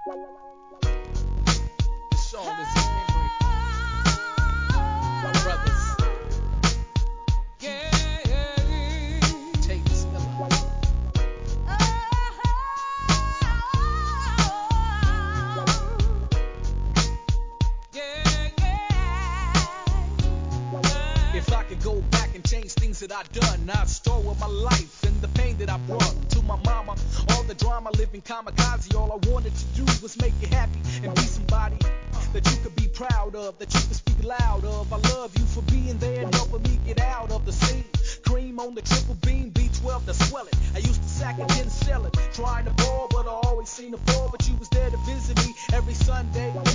This song is in memory of my brothers. Take this Miller. If I could go back and change things that I done, I'd start with my life and the pain that I brought to my mama. All the drama, living kamikaze. All I wanted to do was make you happy and be somebody that you could be proud of, that you could speak loud of. I love you for being there and helping me get out of the scene. Cream on the triple beam, B12 to swell it. I used to sack it, then sell it, trying to ball, but I always seen the fall. But you was there to visit me every Sunday.